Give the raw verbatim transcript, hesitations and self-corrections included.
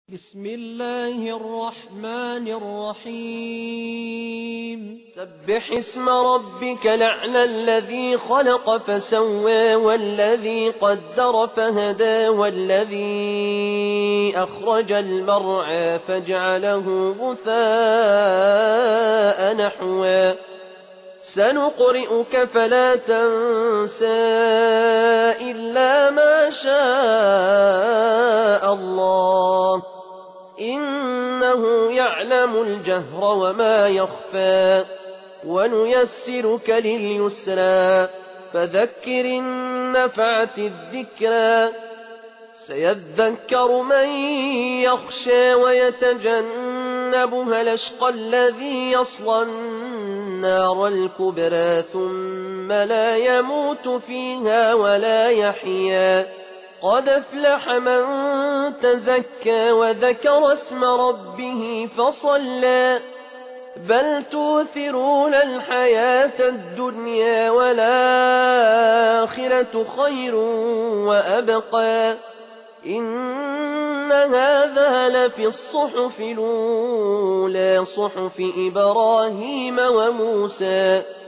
بسم الله الرحمن الرحيم سبح اسم ربك الأعلى الذي خلق فسوى والذي قدر فهدى والذي أخرج المرعى فجعله غثاء نحوا سنقرئك فلا تنسى إلا ما شاء الله إنه يعلم الجهر وما يخفى ونيسرك لليسرى فذكر إن نفعت الذكرى سيذكر من يخشى ويتجنبها الأشقى الذي يصلى النار الكبرى ثم لا يموت فيها ولا يحيا قد أفلح من تزكى وذكر اسم ربه فصلى بل توثرون الحياة الدنيا والآخرة خير وأبقى إن هذا لفي الصحف الأولى صحف إبراهيم وموسى